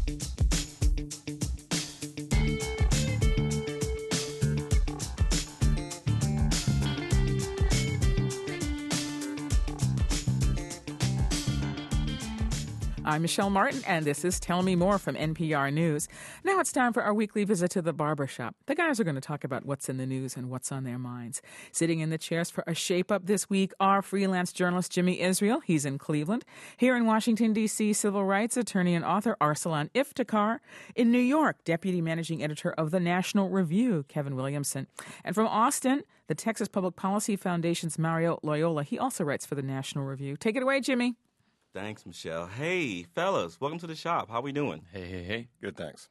I'm Michelle Martin, and this is Tell Me More from NPR News. Now it's time for our weekly visit to the barbershop. The guys are going to talk about what's in the news and what's on their minds. Sitting in the chairs for a shape-up this week are freelance journalist Jimmy Israel. He's in Cleveland. Here in Washington, D.C., civil rights attorney and author Arsalan Iftikhar. In New York, deputy managing editor of the National Review, Kevin Williamson. And from Austin, the Texas Public Policy Foundation's Mario Loyola. He also writes for the National Review. Take it away, Jimmy. Thanks, Michelle. Hey, fellas, welcome to the shop. How we doing? Hey. Good, thanks.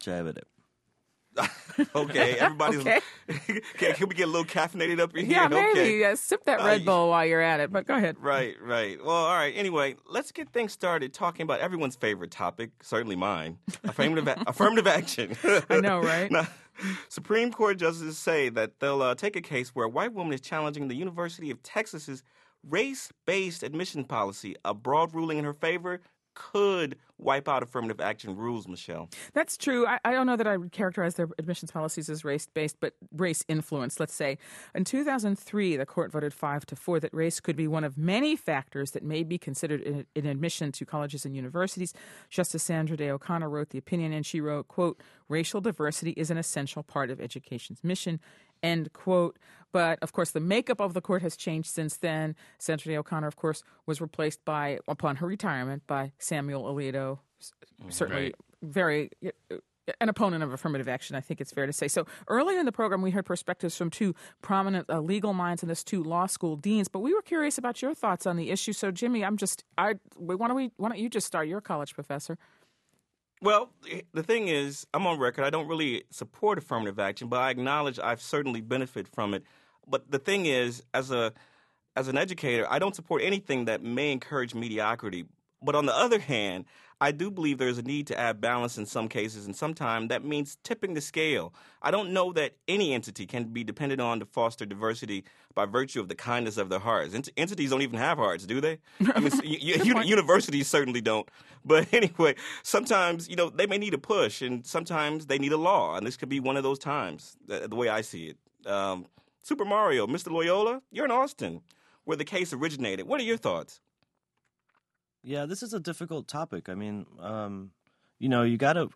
Okay, everybody's... Okay. Can we get a little caffeinated up in here? Yeah, maybe. Okay. Sip that Red Bull while you're at it, but go ahead. Right. Well, all right. Anyway, let's get things started talking about everyone's favorite topic, certainly mine, affirmative action. I know, right? Now, Supreme Court justices say that they'll take a case where a white woman is challenging the University of Texas's race-based admission policy. A broad ruling in her favor could wipe out affirmative action rules, Michelle. That's true. I don't know that I would characterize their admissions policies as race-based, but race-influenced, let's say. In 2003, the court voted 5-4 that race could be one of many factors that may be considered in admission to colleges and universities. Justice Sandra Day O'Connor wrote the opinion, and she wrote, quote, "Racial diversity is an essential part of education's mission," end quote. But, of course, the makeup of the court has changed since then. Sandra Day O'Connor, of course, was replaced upon her retirement, by Samuel Alito, certainly very an opponent of affirmative action, I think it's fair to say. So earlier in the program, we heard perspectives from two prominent legal minds and two law school deans, but we were curious about your thoughts on the issue. So, Jimmy, why don't you just start? You're a college professor. Well, the thing is, I'm on record. I don't really support affirmative action, but I acknowledge I've certainly benefited from it. But the thing is, as an educator, I don't support anything that may encourage mediocrity. But on the other hand, I do believe there's a need to add balance in some cases, and sometimes that means tipping the scale. I don't know that any entity can be depended on to foster diversity by virtue of the kindness of their hearts. Entities don't even have hearts, do they? I mean, universities certainly don't. But anyway, sometimes, they may need a push, and sometimes they need a law, and this could be one of those times, the way I see it. Super Mario, Mr. Loyola, you're in Austin, where the case originated. What are your thoughts? Yeah, this is a difficult topic. I mean, you gotta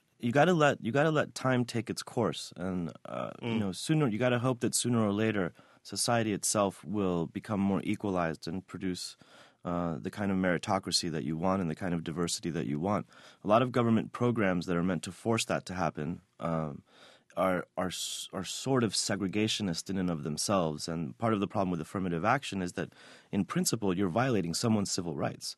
let time take its course, and you gotta hope that sooner or later society itself will become more equalized and produce the kind of meritocracy that you want and the kind of diversity that you want. A lot of government programs that are meant to force that to happen are sort of segregationist in and of themselves. And part of the problem with affirmative action is that, in principle, you're violating someone's civil rights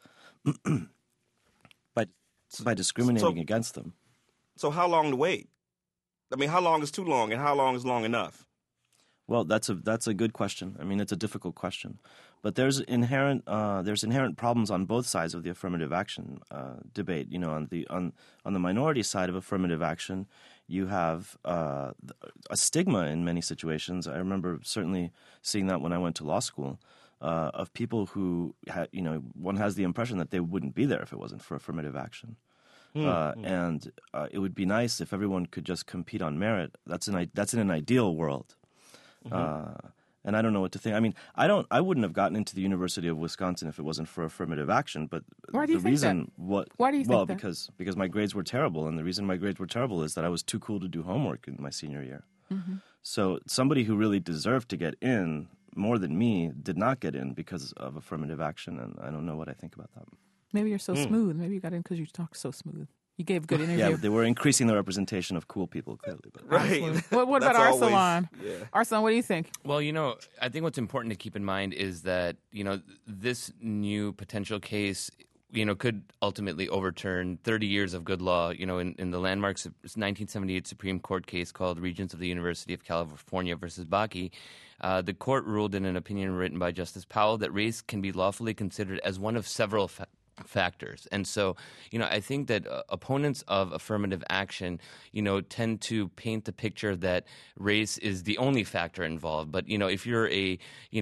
by discriminating against them. So how long to wait? I mean, how long is too long, and how long is long enough? Well, that's a good question. I mean, it's a difficult question, but there's inherent problems on both sides of the affirmative action debate. On the minority side of affirmative action, you have a stigma in many situations. I remember certainly seeing that when I went to law school, of people who one has the impression that they wouldn't be there if it wasn't for affirmative action. And it would be nice if everyone could just compete on merit. That's in an ideal world. And I don't know what to think. I mean, I wouldn't have gotten into the University of Wisconsin if it wasn't for affirmative action. But why do you think that? Why do you think that? Because my grades were terrible, and the reason my grades were terrible is that I was too cool to do homework in my senior year. Mm-hmm. So somebody who really deserved to get in more than me did not get in because of affirmative action, and I don't know what I think about that. Maybe you're so smooth. Maybe you got in because you talk so smooth. You gave a good interview. Yeah, they were increasing the representation of cool people, clearly. But. Right. What about Arsalan? Arsalan, what do you think? Well, I think what's important to keep in mind is that, this new potential case, could ultimately overturn 30 years of good law. In the landmark 1978 Supreme Court case called Regents of the University of California versus Bakke, the court ruled in an opinion written by Justice Powell that race can be lawfully considered as one of several factors. And so, I think that opponents of affirmative action, tend to paint the picture that race is the only factor involved. But, if you're a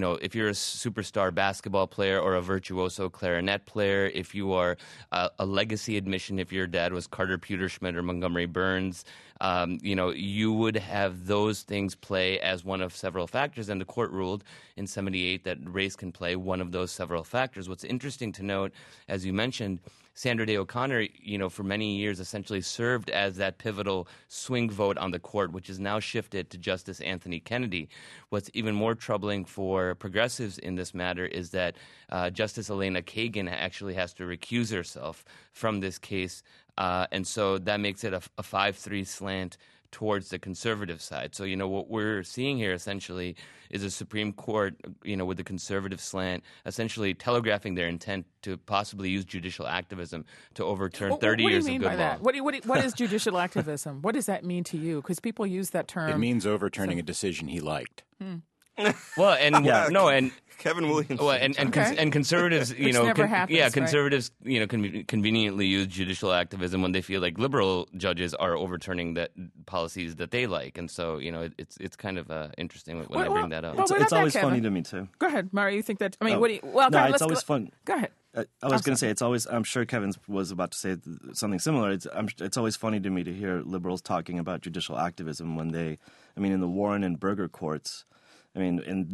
superstar basketball player or a virtuoso clarinet player, if you are a legacy admission, if your dad was Carter Pewterschmidt or Montgomery Burns, you would have those things play as one of several factors. And the court ruled in 78 that race can play one of those several factors. What's interesting to note, as you mentioned, Sandra Day O'Connor, for many years essentially served as that pivotal swing vote on the court, which is now shifted to Justice Anthony Kennedy. What's even more troubling for progressives in this matter is that Justice Elena Kagan actually has to recuse herself from this case, and so that makes it a 5-3 slant towards the conservative side. So, what we're seeing here essentially is a Supreme Court, with the conservative slant, essentially telegraphing their intent to possibly use judicial activism to overturn 30 years of good law. That? What is judicial activism? What does that mean to you? Because people use that term. It means overturning a decision he liked. Well, and Kevin Williams. Well, and conservatives, never happens, conservatives, conveniently use judicial activism when they feel like liberal judges are overturning that policies that they like, and so it's kind of interesting when I bring that up. It's always funny to me too. Go ahead, Mario. You think that? I mean, it's always fun. Go ahead. I was going to say it's always. I'm sure Kevin was about to say something similar. It's always funny to me to hear liberals talking about judicial activism when in the Warren and Burger courts. In the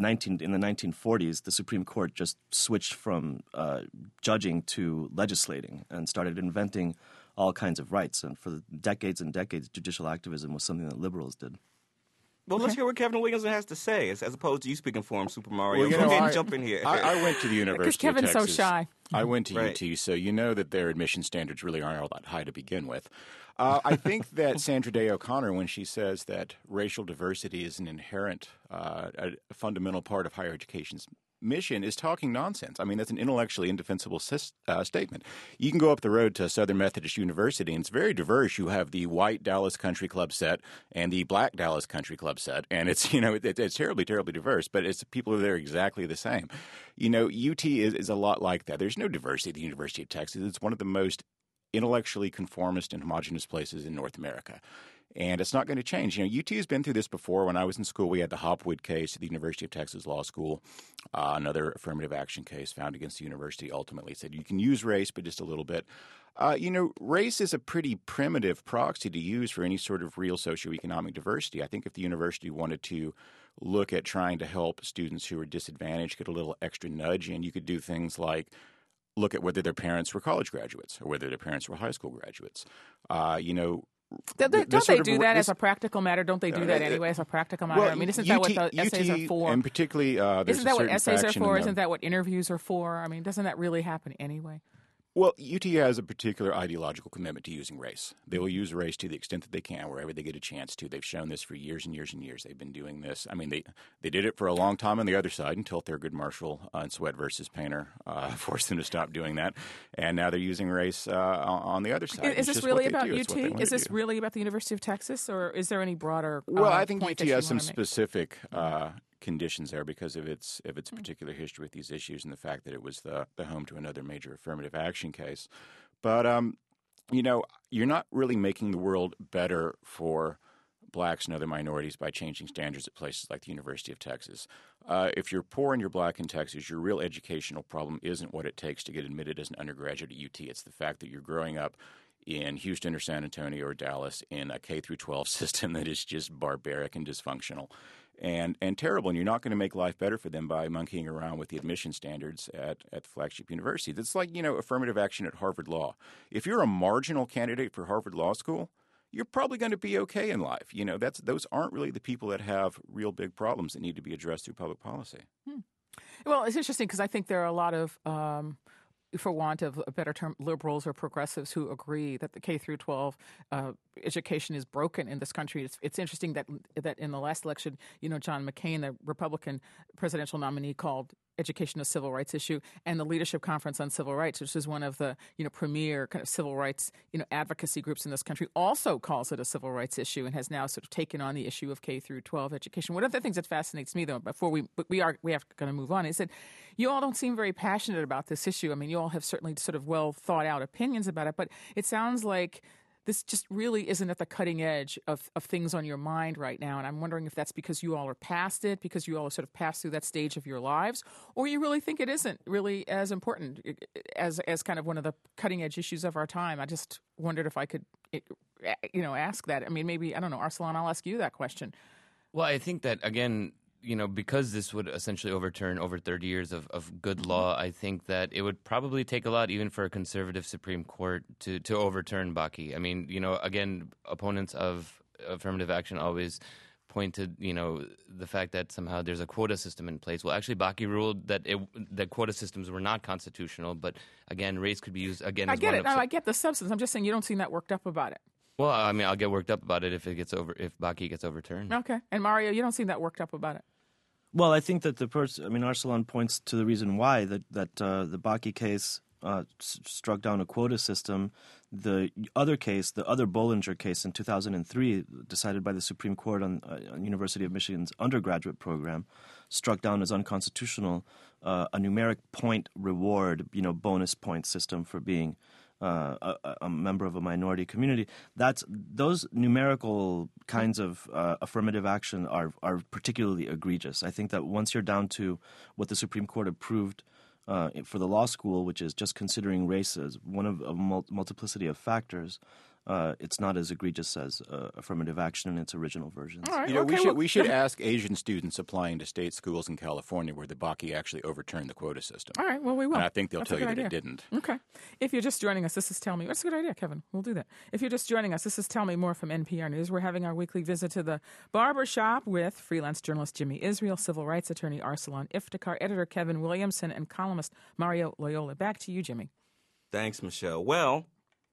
1940s, the Supreme Court just switched from judging to legislating and started inventing all kinds of rights. And for decades and decades, judicial activism was something that liberals did. Well, let's hear what Kevin Williamson has to say, as opposed to you speaking for him, Super Mario. Well, jump in here. I went to the University of Texas. Because Kevin's so shy. I went to UT, so you know that their admission standards really aren't all that high to begin with. I think that Sandra Day O'Connor, when she says that racial diversity is an inherent, a fundamental part of higher education's mission, is talking nonsense. That's an intellectually indefensible statement. You can go up the road to Southern Methodist University, and it's very diverse. You have the white Dallas Country Club set and the black Dallas Country Club set, and it's it's terribly, terribly diverse. But it's people are there exactly the same. UT is a lot like that. There's no diversity at the University of Texas. It's one of the most intellectually conformist and homogenous places in North America. And it's not going to change. UT has been through this before. When I was in school, we had the Hopwood case at the University of Texas Law School, another affirmative action case found against the university. Ultimately said you can use race, but just a little bit. Race is a pretty primitive proxy to use for any sort of real socioeconomic diversity. I think if the university wanted to look at trying to help students who are disadvantaged get a little extra nudge, and you could do things like look at whether their parents were college graduates or whether their parents were high school graduates. Don't they do that as a practical matter? Don't they do that anyway as a practical matter? Well, isn't that what the essays are for? And particularly, isn't that what essays are for? Isn't that what interviews are for? Doesn't that really happen anyway? Well, UT has a particular ideological commitment to using race. They will use race to the extent that they can, wherever they get a chance to. They've shown this for years and years and years. They've been doing this. They did it for a long time on the other side until Thurgood Marshall and Sweat versus Painter forced them to stop doing that. And now they're using race on the other side. Is this really about UT? Is this really about the University of Texas, or is there any broader Well, I think UT has some make? specific conditions there because of its particular history with these issues and the fact that it was the home to another major affirmative action case. But you're not really making the world better for blacks and other minorities by changing standards at places like the University of Texas. If you're poor and you're black in Texas, your real educational problem isn't what it takes to get admitted as an undergraduate at UT. It's the fact that you're growing up in Houston or San Antonio or Dallas in a K-12 system that is just barbaric and dysfunctional and terrible, and you're not going to make life better for them by monkeying around with the admission standards at the flagship university. It's like, affirmative action at Harvard Law. If you're a marginal candidate for Harvard Law School, you're probably going to be okay in life. Those aren't really the people that have real big problems that need to be addressed through public policy. Well, it's interesting because I think there are a lot of for want of a better term, liberals or progressives who agree that the K-12 education is broken in this country. It's interesting that in the last election, John McCain, the Republican presidential nominee, called education a civil rights issue, and the Leadership Conference on Civil Rights, which is one of the premier kind of civil rights advocacy groups in this country, also calls it a civil rights issue and has now sort of taken on the issue of K through 12 education. One of the things that fascinates me, though, before we have going to move on, is that you all don't seem very passionate about this issue. I mean, you all have certainly sort of well thought out opinions about it, but it sounds like this just really isn't at the cutting edge of things on your mind right now. And I'm wondering if that's because you all are past it, because you all are sort of passed through that stage of your lives, or you really think it isn't really as important as kind of one of the cutting edge issues of our time. I just wondered if I could, ask that. I mean, maybe, I don't know, Arsalan, I'll ask you that question. Well, I think that, again, because this would essentially overturn over 30 years of good law, I think that it would probably take a lot, even for a conservative Supreme Court, to overturn Bakke. I mean, again, opponents of affirmative action always point to, the fact that somehow there's a quota system in place. Well, actually, Bakke ruled that quota systems were not constitutional, but again, race could be used again. I get it. I get the substance. I'm just saying you don't seem that worked up about it. Well, I mean, I'll get worked up about it if Bakke gets overturned. Okay. And Mario, you don't seem that worked up about it. Well, I think that Arsalan points to the reason why the Bakke case struck down a quota system. The other case, the other Bollinger case in 2003, decided by the Supreme Court on University of Michigan's undergraduate program, struck down as unconstitutional a numeric point reward, bonus point system for being a member of a minority community. Those numerical kinds of affirmative action are particularly egregious. I think that once you're down to what the Supreme Court approved for the law school, which is just considering race as one of a multiplicity of factors, it's not as egregious as affirmative action in its original version. Right, we should ask Asian students applying to state schools in California where the Bakke actually overturned the quota system. All right, well, we will. And I think they'll tell you that it didn't. Okay. If you're just joining us, this is Tell Me. That's a good idea, Kevin. We'll do that. If you're just joining us, this is Tell Me More from NPR News. We're having our weekly visit to the barber shop with freelance journalist Jimmy Israel, civil rights attorney Arsalan Iftikhar, editor Kevin Williamson, and columnist Mario Loyola. Back to you, Jimmy. Thanks, Michelle. Well,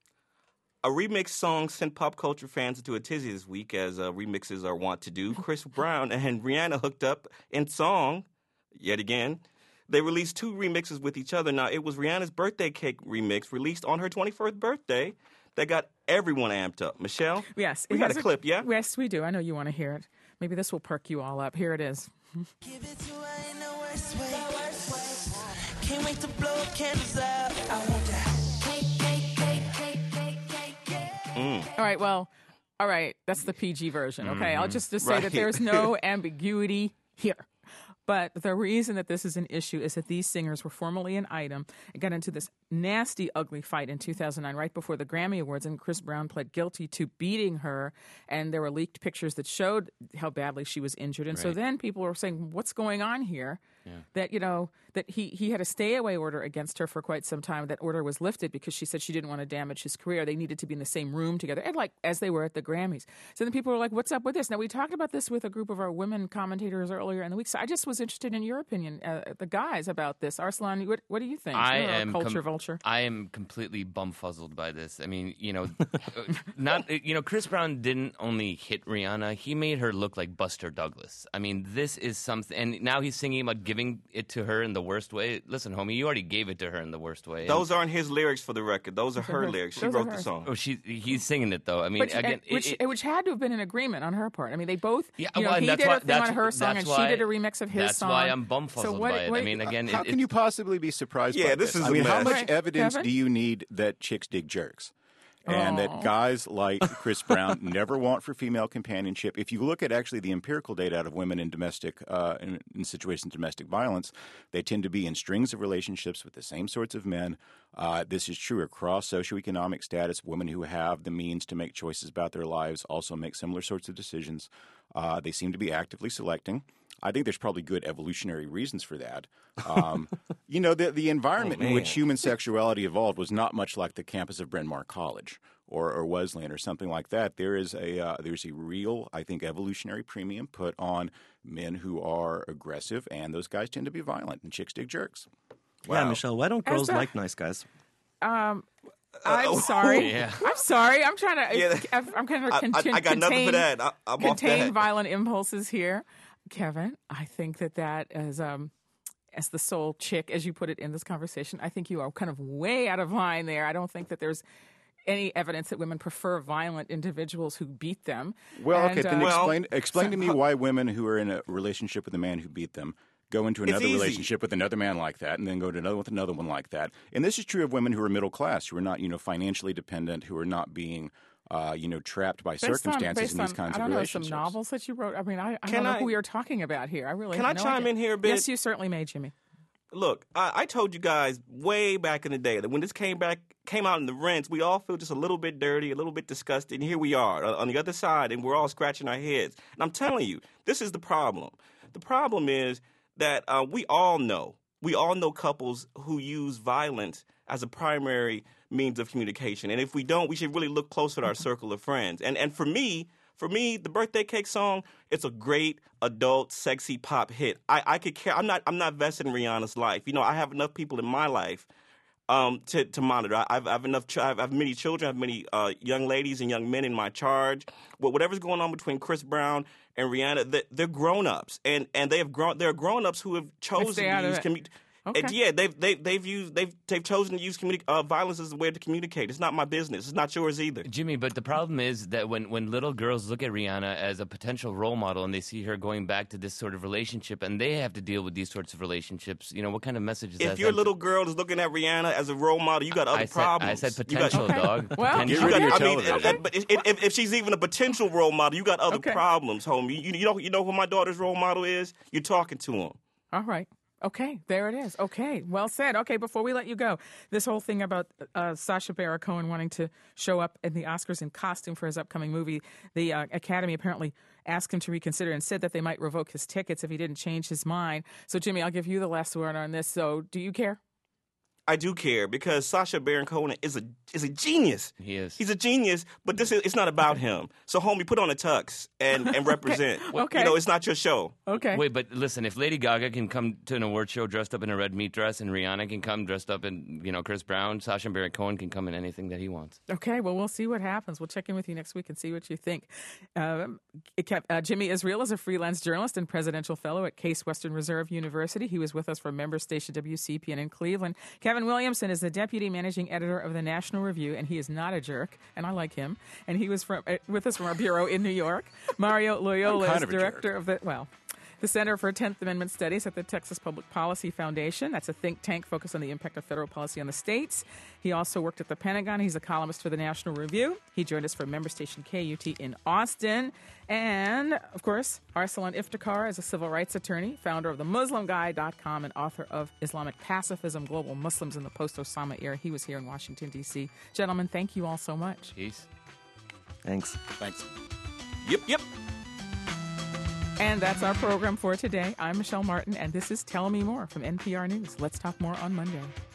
a remix song sent pop culture fans into a tizzy this week, as remixes are wont to do. Chris Brown and Rihanna hooked up in song, yet again. They released 2 remixes with each other. Now, it was Rihanna's birthday cake remix released on her 21st birthday that got everyone amped up. Michelle? Yes. We got a clip, yeah? Yes, we do. I know you want to hear it. Maybe this will perk you all up. Here it is. Give it to her in the worst way. Can't wait to blow candles out. I want that. All right. That's the PG version. Okay. I'll just say that there's no ambiguity here. But the reason that this is an issue is that these singers were formerly an item and got into this nasty, ugly fight in 2009, right before the Grammy Awards, and Chris Brown pled guilty to beating her, and there were leaked pictures that showed how badly she was injured. And so then people were saying, what's going on here? Yeah. That, that he had a stay-away order against her for quite some time. That order was lifted because she said she didn't want to damage his career. They needed to be in the same room together, and as they were at the Grammys. So then people were like, what's up with this? Now, we talked about this with a group of our women commentators earlier in the week, so I just was interested in your opinion, the guys, about this. Arsalan, what do you think? You're a culture vulture. I am completely bumfuzzled by this. I mean, Chris Brown didn't only hit Rihanna, he made her look like Buster Douglas. I mean, this is something, and now he's singing about giving it to her in the worst way. Listen, homie, you already gave it to her in the worst way. Those aren't his lyrics, for the record. Those are her lyrics. She wrote the song. Oh, he's singing it, though. I mean, which had to have been an agreement on her part. I mean, they both, he did a thing on her song, and she did a remix of his song. That's why I'm bumfuzzled by it. I mean, again, how can you possibly be surprised by this? I mean, how much evidence do you need that chicks dig jerks? And that guys like Chris Brown never want for female companionship. If you look at actually the empirical data out of women in domestic in situations of domestic violence, they tend to be in strings of relationships with the same sorts of men. This is true across socioeconomic status. Women who have the means to make choices about their lives also make similar sorts of decisions. They seem to be actively selecting. I think there's probably good evolutionary reasons for that. The environment in which human sexuality evolved was not much like the campus of Bryn Mawr College or Wesleyan or something like that. There's a real, I think, evolutionary premium put on men who are aggressive, and those guys tend to be violent, and chicks dig jerks. Wow. Yeah, Michelle, why don't girls like nice guys? I'm sorry. I'm sorry. I'm trying to. I'm kind of I got nothing for that. I'm contain violent impulses here. Kevin, I think that is as the sole chick, as you put it, in this conversation, I think you are kind of way out of line there. I don't think that there's any evidence that women prefer violent individuals who beat them. Well, And, okay, then Well, explain to me why women who are in a relationship with a man who beat them go into another easy. relationship with another man like that, and then go to another with another one like that. And this is true of women who are middle class, who are not, financially dependent, who are not being, trapped by circumstances in these kinds I of don't know, relationships. some novels that you wrote. I mean, I Can don't know I- who you're talking about here. I really Can have I no chime idea. in here a bit? Yes, you certainly may, Jimmy. Look, I told you guys way back in the day that when this came out in the rents, we all feel just a little bit dirty, a little bit disgusted, and here we are on the other side, and we're all scratching our heads. And I'm telling you, this is the problem. The problem is that we all know couples who use violence as a primary means of communication. And if we don't, we should really look closer at our circle of friends. And for me, the Birthday Cake song, it's a great adult, sexy pop hit. I could care. I'm not vested in Rihanna's life. I have enough people in my life to monitor. I have enough. I have many children. I have many young ladies and young men in my charge. Whatever's going on between Chris Brown and Rihanna, they're grown ups, and they have grown. They're grown ups who have chosen stay out to of use it. Okay. And yeah, they've chosen to use violence as a way to communicate. It's not my business. It's not yours either. Jimmy, but the problem is that when little girls look at Rihanna as a potential role model and they see her going back to this sort of relationship and they have to deal with these sorts of relationships, what kind of message is that? If your little girl is looking at Rihanna as a role model, you got other problems. I said potential, Okay. dog. Well, Potential. Get rid of your I mean, television. but if she's even a potential role model, you got other Okay. problems, homie. You know who my daughter's role model is? You're talking to him. All right. Okay, there it is. Okay, well said. Okay, before we let you go, this whole thing about Sacha Baron Cohen wanting to show up in the Oscars in costume for his upcoming movie, the Academy apparently asked him to reconsider and said that they might revoke his tickets if he didn't change his mind. So, Jimmy, I'll give you the last word on this. So, do you care? I do care because Sacha Baron Cohen is a genius. He is. He's a genius, but it's not about him. So, homie, put on a tux and represent. Okay. It's not your show. Okay. Wait, but listen, if Lady Gaga can come to an award show dressed up in a red meat dress and Rihanna can come dressed up in, Chris Brown, Sacha Baron Cohen can come in anything that he wants. Okay, well, we'll see what happens. We'll check in with you next week and see what you think. Jimmy Israel is a freelance journalist and presidential fellow at Case Western Reserve University. He was with us from member station WCPN in Cleveland. Kevin Williamson is the deputy managing editor of the National Review, and he is not a jerk, and I like him. And he was with us from our bureau in New York. Mario Loyola I'm kind is of a director of the Center for 10th Amendment Studies at the Texas Public Policy Foundation. That's a think tank focused on the impact of federal policy on the states. He also worked at the Pentagon. He's a columnist for the National Review. He joined us from member station KUT in Austin. And, of course, Arsalan Iftikhar is a civil rights attorney, founder of themuslimguy.com, and author of Islamic Pacifism, Global Muslims in the Post-Osama Era. He was here in Washington, D.C. Gentlemen, thank you all so much. Peace. Thanks. Thanks. Yep. And that's our program for today. I'm Michelle Martin, and this is Tell Me More from NPR News. Let's talk more on Monday.